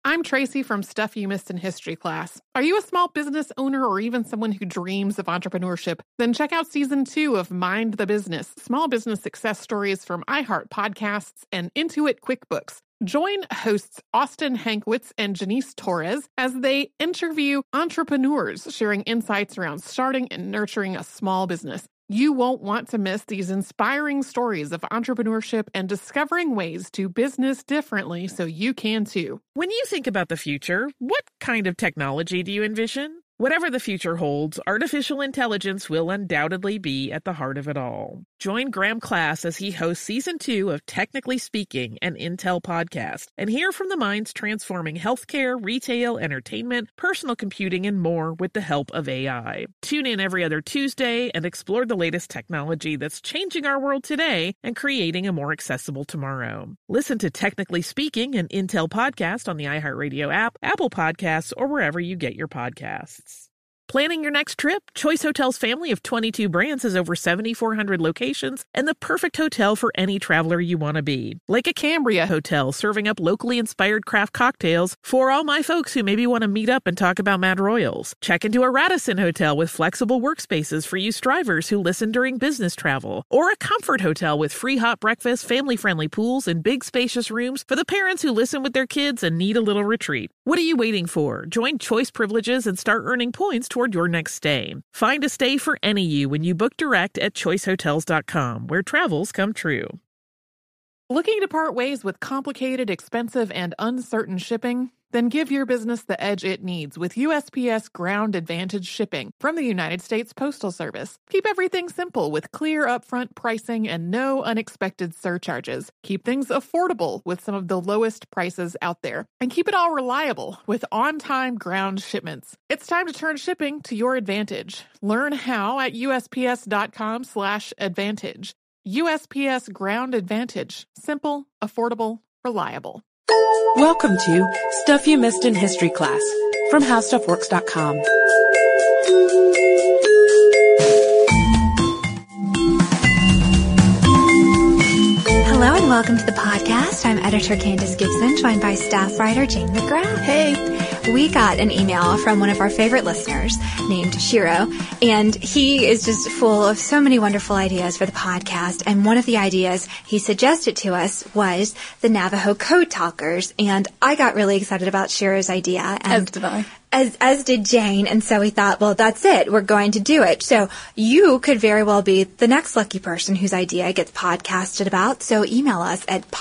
I'm Tracy from Stuff You Missed in History class. Are you a small business owner or even someone who dreams of entrepreneurship? Then check out Season 2 of Mind the Business, Small Business Success Stories from iHeart Podcasts and Intuit QuickBooks. Join hosts Austin Hankwitz and Janice Torres as they interview entrepreneurs sharing insights around starting and nurturing a small business. You won't want to miss these inspiring stories of entrepreneurship and discovering ways to business differently so you can too. When you think about the future, what kind of technology do you envision? Whatever the future holds, artificial intelligence will undoubtedly be at the heart of it all. Join Graham Class as he hosts Season 2 of Technically Speaking, an Intel podcast, and hear from the minds transforming healthcare, retail, entertainment, personal computing, and more with the help of AI. Tune in every other Tuesday and explore the latest technology that's changing our world today and creating a more accessible tomorrow. Listen to Technically Speaking, an Intel podcast on the iHeartRadio app, Apple Podcasts, or wherever you get your podcasts. Planning your next trip? Choice Hotels' family of 22 brands has over 7,400 locations and the perfect hotel for any traveler you want to be. Like a Cambria Hotel, serving up locally inspired craft cocktails for all my folks who maybe want to meet up and talk about Mad Royals. Check into a Radisson Hotel with flexible workspaces for you strivers who listen during business travel. Or a Comfort Hotel with free hot breakfast, family-friendly pools, and big spacious rooms for the parents who listen with their kids and need a little retreat. What are you waiting for? Join Choice Privileges and start earning points toward your next stay. Find a stay for any you when you book direct at choicehotels.com, where travels come true. Looking to part ways with complicated, expensive, and uncertain shipping? Then give your business the edge it needs with USPS Ground Advantage shipping from the United States Postal Service. Keep everything simple with clear upfront pricing and no unexpected surcharges. Keep things affordable with some of the lowest prices out there. And keep it all reliable with on-time ground shipments. It's time to turn shipping to your advantage. Learn how at USPS.com/advantage. USPS Ground Advantage. Simple, affordable, reliable. Welcome to Stuff You Missed in History class from HowStuffWorks.com. Hello and welcome to the podcast. I'm editor Candace Gibson, joined by staff writer Jane McGrath. Hey. We got an email from one of our favorite listeners named Shiro, and he is just full of so many wonderful ideas for the podcast. And one of the ideas he suggested to us was the Navajo Code Talkers, and I got really excited about Shiro's idea. And as did I. As did Jane, and so we thought, well, that's it. We're going to do it. So you could very well be the next lucky person whose idea gets podcasted about. So email us at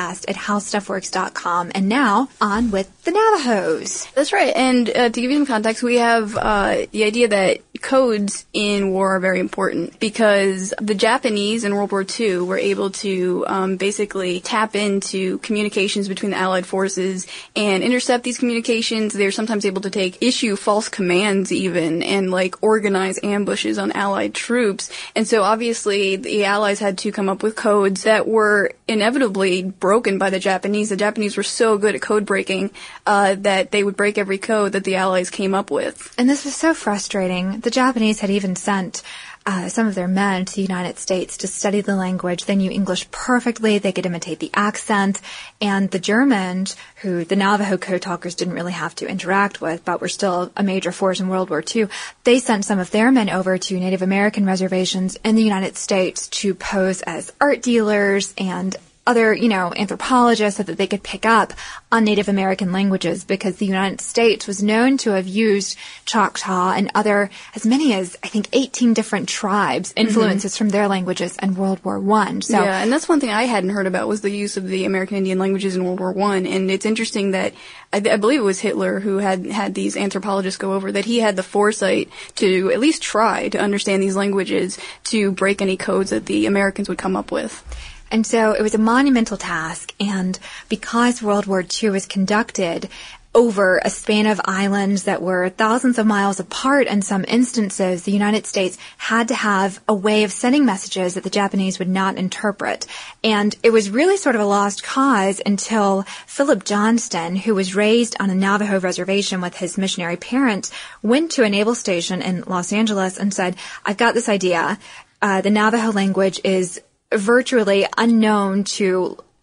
podcast@howstuffworks.com. And now, on with the Navajos. That's right. And to give you some context, we have the idea that codes in war are very important because the Japanese in World War II were able to basically tap into communications between the Allied forces and intercept these communications. They're sometimes able to issue false commands even and organize ambushes on Allied troops. And so obviously the Allies had to come up with codes that were inevitably broken by the Japanese. The Japanese were so good at code breaking that they would break every code that the Allies came up with. And this was so frustrating. The Japanese had even sent some of their men to the United States to study the language. They knew English perfectly. They could imitate the accent. And the Germans, who the Navajo Code Talkers didn't really have to interact with, but were still a major force in World War II, they sent some of their men over to Native American reservations in the United States to pose as art dealers and other, anthropologists so that they could pick up on Native American languages because the United States was known to have used Choctaw and as many as, I think, 18 different tribes, influences from their languages in World War I. So, yeah, and that's one thing I hadn't heard about was the use of the American Indian languages in World War I. And it's interesting that I believe it was Hitler who had these anthropologists go over, that he had the foresight to at least try to understand these languages to break any codes that the Americans would come up with. And so it was a monumental task, and because World War II was conducted over a span of islands that were thousands of miles apart in some instances, the United States had to have a way of sending messages that the Japanese would not interpret. And it was really sort of a lost cause until Philip Johnston, who was raised on a Navajo reservation with his missionary parents, went to a naval station in Los Angeles and said, I've got this idea. The Navajo language is virtually unknown to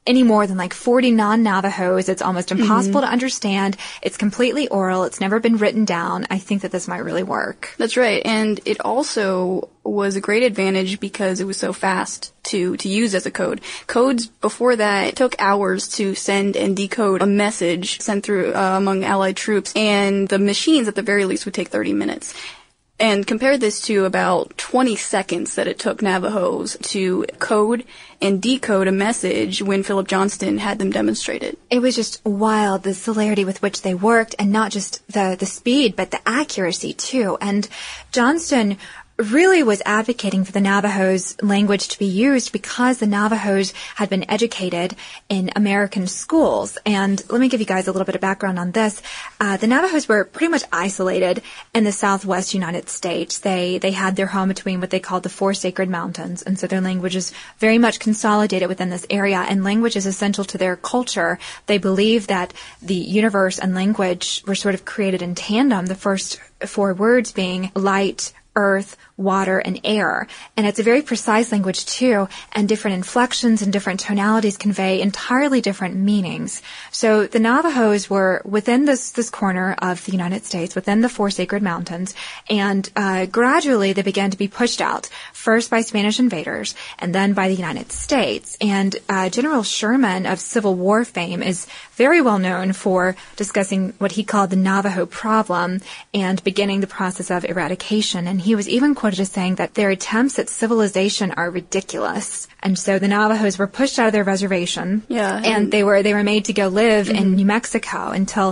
any more than like 40 non-Navajos. It's almost impossible to understand. It's completely oral. It's never been written down. I think that this might really work. That's right. And it also was a great advantage because it was so fast to use as a code. Codes before that took hours to send and decode a message sent through among Allied troops, and the machines at the very least would take 30 minutes. And compare this to about 20 seconds that it took Navajos to code and decode a message when Philip Johnston had them demonstrated. It was just wild, the celerity with which they worked, and not just the speed, but the accuracy too. And Johnston really was advocating for the Navajos language to be used because the Navajos had been educated in American schools. And let me give you guys a little bit of background on this. The Navajos were pretty much isolated in the southwest United States. They had their home between what they called the Four Sacred Mountains, and so their language is very much consolidated within this area, and language is essential to their culture. They believe that the universe and language were sort of created in tandem, the first four words being light, earth, water, and air. And it's a very precise language too, and different inflections and different tonalities convey entirely different meanings. So the Navajos were within this corner of the United States, within the Four Sacred Mountains, and gradually they began to be pushed out, first by Spanish invaders, and then by the United States. And General Sherman of Civil War fame is very well known for discussing what he called the Navajo problem and beginning the process of eradication. And he was even quoted as saying that their attempts at civilization are ridiculous. And so the Navajos were pushed out of their reservation. Yeah. And they were made to go live in New Mexico until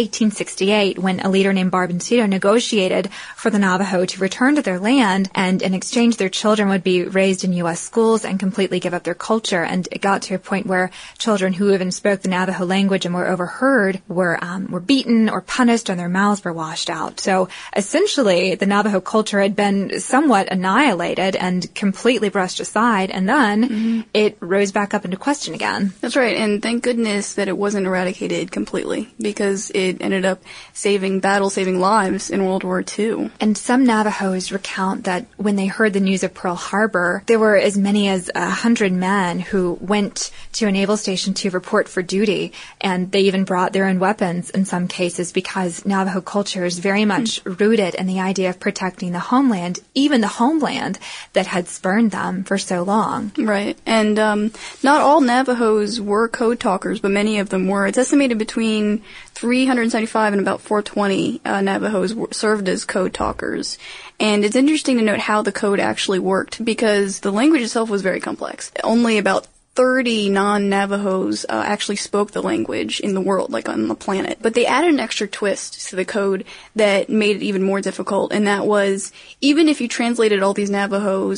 1868, when a leader named Barboncito negotiated for the Navajo to return to their land, and in exchange their children would be raised in U.S. schools and completely give up their culture. And it got to a point where children who even spoke the Navajo language and were overheard were beaten or punished, and their mouths were washed out. So essentially, the Navajo culture had been somewhat annihilated and completely brushed aside, and then it rose back up into question again. That's right, and thank goodness that it wasn't eradicated completely, because it ended up saving lives in World War II. And some Navajos recount that when they heard the news of Pearl Harbor, there were as many as 100 men who went to a naval station to report for duty, and they even brought their own weapons in some cases, because Navajo culture is very much rooted in the idea of protecting the homeland, even the homeland that had spurned them for so long. Right. And not all Navajos were code talkers, but many of them were. It's estimated between 375 and about 420 Navajos served as code talkers. And it's interesting to note how the code actually worked, because the language itself was very complex. Only about 30 non-Navajos actually spoke the language in the world, like on the planet. But they added an extra twist to the code that made it even more difficult, and that was, even if you translated all these Navajo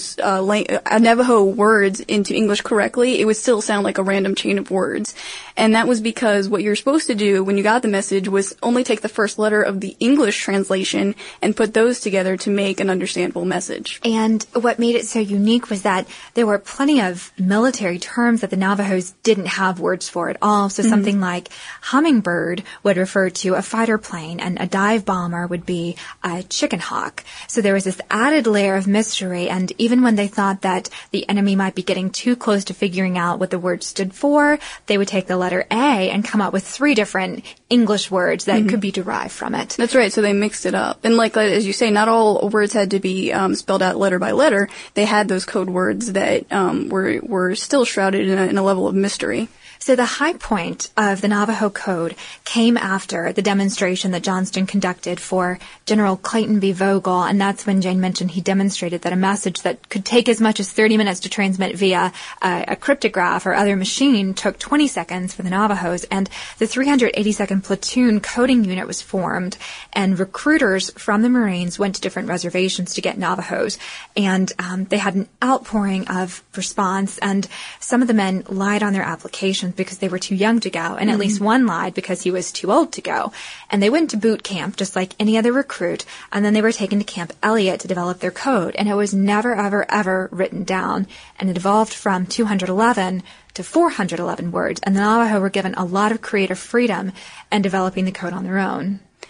words into English correctly, it would still sound like a random chain of words. And that was because what you're supposed to do when you got the message was only take the first letter of the English translation and put those together to make an understandable message. And what made it so unique was that there were plenty of military terms that the Navajos didn't have words for at all. So something like hummingbird would refer to a fighter plane, and a dive bomber would be a chicken hawk. So there was this added layer of mystery, and even when they thought that the enemy might be getting too close to figuring out what the word stood for, they would take the letter A and come up with 3 different English words that could be derived from it. That's right, so they mixed it up. And like as you say, not all words had to be spelled out letter by letter. They had those code words that were still shrouded in a level of mystery. So the high point of the Navajo Code came after the demonstration that Johnston conducted for General Clayton B. Vogel, and that's when Jane mentioned he demonstrated that a message that could take as much as 30 minutes to transmit via a cryptograph or other machine took 20 seconds for the Navajos, and the 382nd Platoon Coding Unit was formed, and recruiters from the Marines went to different reservations to get Navajos, and they had an outpouring of response, and some of the men lied on their applications because they were too young to go, and at least one lied because he was too old to go. And they went to boot camp just like any other recruit, and then they were taken to Camp Elliott to develop their code, and it was never, ever, ever written down, and it evolved from 211 to 411 words, and the Navajo were given a lot of creative freedom in developing the code on their own.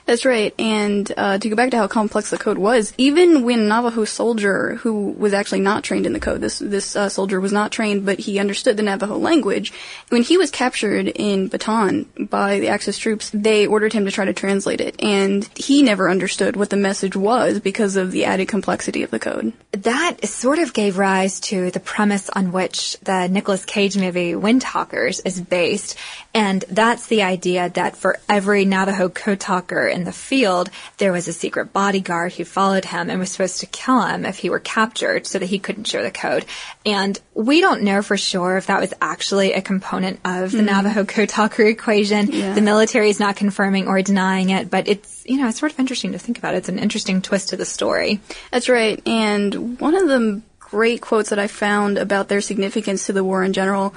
That's right. And to go back to how complex the code was, even when a Navajo soldier who was actually not trained in the code, this soldier was not trained, but he understood the Navajo language, when he was captured in Bataan by the Axis troops, they ordered him to try to translate it. And he never understood what the message was because of the added complexity of the code. That sort of gave rise to the premise on which the Nicolas Cage movie Windtalkers is based. And that's the idea that for every Navajo code talker in the field, there was a secret bodyguard who followed him and was supposed to kill him if he were captured so that he couldn't share the code. And we don't know for sure if that was actually a component of the Navajo code talker equation. Yeah. The military is not confirming or denying it, but it's, it's sort of interesting to think about. It's an interesting twist to the story. That's right. And one of the great quotes that I found about their significance to the war in general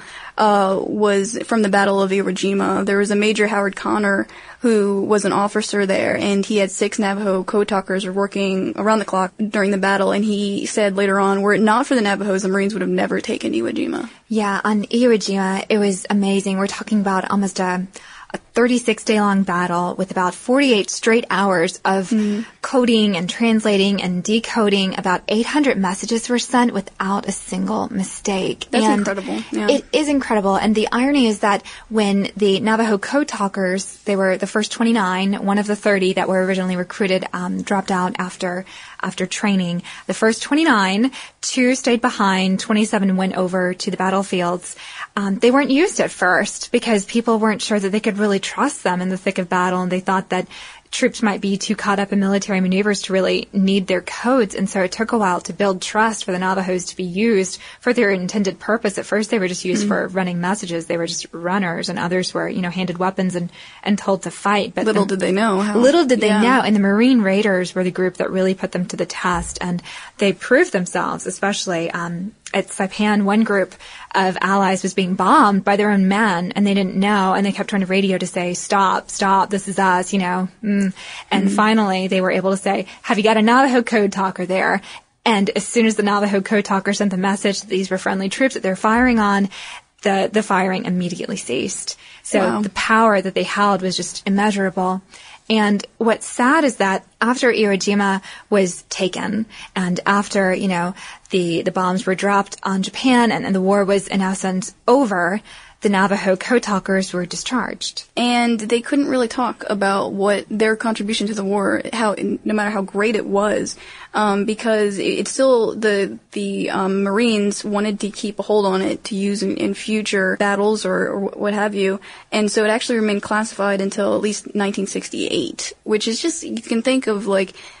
was from the Battle of Iwo Jima. There was a Major Howard Connor who was an officer there, and he had 6 Navajo code talkers working around the clock during the battle, and he said later on, were it not for the Navajos, the Marines would have never taken Iwo Jima. Yeah, on Iwo Jima, it was amazing. We're talking about almost a 36-day-long battle with about 48 straight hours of coding and translating and decoding. About 800 messages were sent without a single mistake. That's incredible. Yeah. It is incredible. And the irony is that when the Navajo code talkers, they were the first 29, one of the 30 that were originally recruited, dropped out after training. The first 29, 2 stayed behind, 27 went over to the battlefields. They weren't used at first because people weren't sure that they could really trust them in the thick of battle, and they thought that troops might be too caught up in military maneuvers to really need their codes. And so it took a while to build trust for the Navajos to be used for their intended purpose. At first, they were just used for running messages. They were just runners, and others were, handed weapons and told to fight. But little did they know. Little did they know. And the Marine Raiders were the group that really put them to the test, and they proved themselves, especially at Saipan. One group of allies was being bombed by their own men, and they didn't know, and they kept trying to radio to say, stop, this is us, And finally, they were able to say, have you got a Navajo code talker there? And as soon as the Navajo code talker sent the message that these were friendly troops that they're firing on, the firing immediately ceased. So the power that they held was just immeasurable. And what's sad is that after Iwo Jima was taken, and after, the bombs were dropped on Japan, and the war was in essence over, the Navajo code talkers were discharged. And they couldn't really talk about what their contribution to the war, no matter how great it was, because it's still the Marines wanted to keep a hold on it to use in future battles or what have you. And so it actually remained classified until at least 1968, which is just, you can think of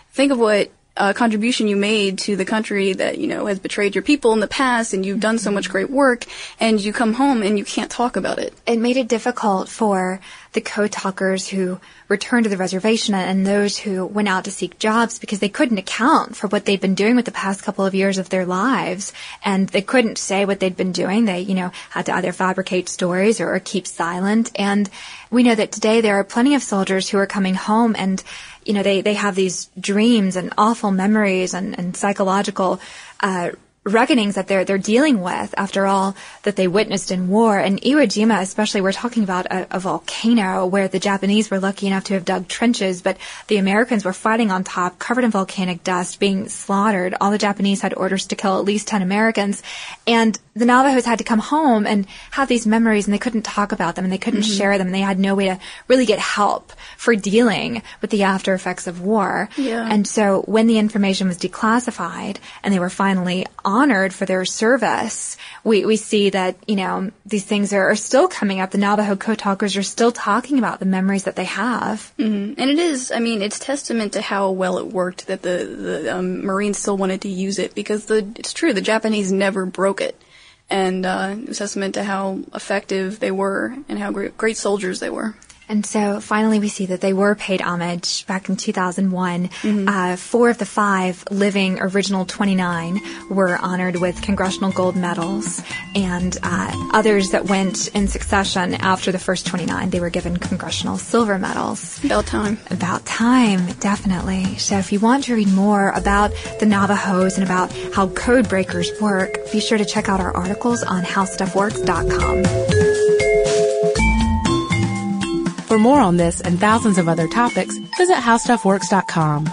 what contribution you made to the country that, has betrayed your people in the past, and you've done so much great work, and you come home and you can't talk about it. It made it difficult for the code talkers who returned to the reservation and those who went out to seek jobs, because they couldn't account for what they'd been doing with the past couple of years of their lives, and they couldn't say what they'd been doing. They, had to either fabricate stories or keep silent. And we know that today there are plenty of soldiers who are coming home and they have these dreams and awful memories and psychological reckonings that they're dealing with after all that they witnessed in war. And Iwo Jima especially, we're talking about a volcano where the Japanese were lucky enough to have dug trenches, but the Americans were fighting on top, covered in volcanic dust, being slaughtered. All the Japanese had orders to kill at least 10 Americans. And the Navajos had to come home and have these memories, and they couldn't talk about them, and they couldn't share them, and they had no way to really get help for dealing with the after effects of war. Yeah. And so when the information was declassified and they were finally honored for their service, we see that, these things are still coming up. The Navajo code talkers are still talking about the memories that they have. Mm-hmm. And it is, it's testament to how well it worked that the Marines still wanted to use it, because it's true, the Japanese never broke it. And it was testament to how effective they were and how great soldiers they were. And so finally we see that they were paid homage back in 2001. 4 of the 5 living original 29 were honored with Congressional Gold Medals, and others that went in succession after the first 29, they were given Congressional Silver Medals. About time. About time, definitely. So if you want to read more about the Navajos and about how code breakers work, be sure to check out our articles on howstuffworks.com. For For more on this and thousands of other topics, visit howstuffworks.com.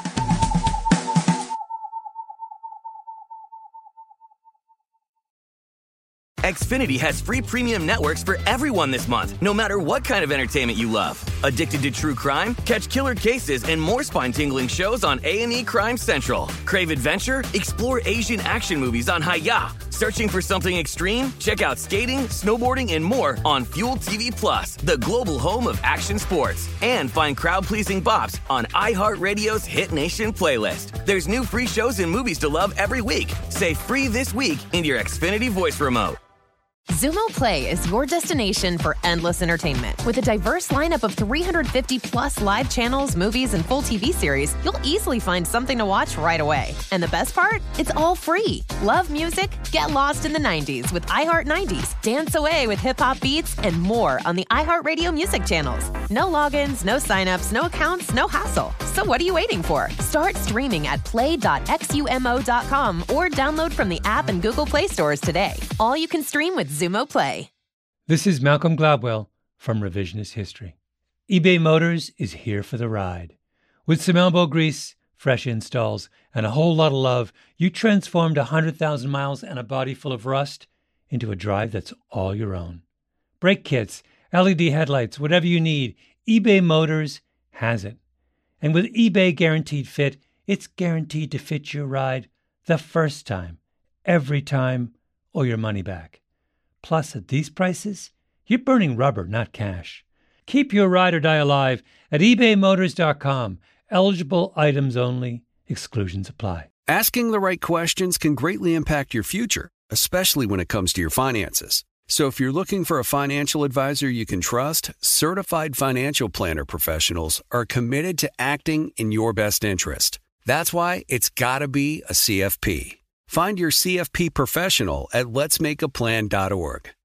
Xfinity has free premium networks for everyone this month, no matter what kind of entertainment you love. Addicted to true crime? Catch killer cases and more spine-tingling shows on A&E Crime Central. Crave adventure? Explore Asian action movies on Hi-Ya. Searching for something extreme? Check out skating, snowboarding, and more on Fuel TV Plus, the global home of action sports. And find crowd-pleasing bops on iHeartRadio's Hit Nation playlist. There's new free shows and movies to love every week. Say free this week in your Xfinity voice remote. Xumo Play is your destination for endless entertainment. With a diverse lineup of 350-plus live channels, movies, and full TV series, you'll easily find something to watch right away. And the best part? It's all free. Love music? Get lost in the 90s with iHeart 90s, dance away with hip-hop beats, and more on the iHeartRadio music channels. No logins, no signups, no accounts, no hassle. So what are you waiting for? Start streaming at play.xumo.com or download from the app and Google Play stores today. All you can stream with Xumo Play. This is Malcolm Gladwell from Revisionist History. eBay Motors is here for the ride. With some elbow grease, fresh installs, and a whole lot of love, you transformed 100,000 miles and a body full of rust into a drive that's all your own. Brake kits, LED headlights, whatever you need, eBay Motors has it. And with eBay Guaranteed Fit, it's guaranteed to fit your ride the first time, every time, or your money back. Plus, at these prices, you're burning rubber, not cash. Keep your ride or die alive at ebaymotors.com. Eligible items only. Exclusions apply. Asking the right questions can greatly impact your future, especially when it comes to your finances. So if you're looking for a financial advisor you can trust, certified financial planner professionals are committed to acting in your best interest. That's why it's got to be a CFP. Find your CFP professional at letsmakeaplan.org.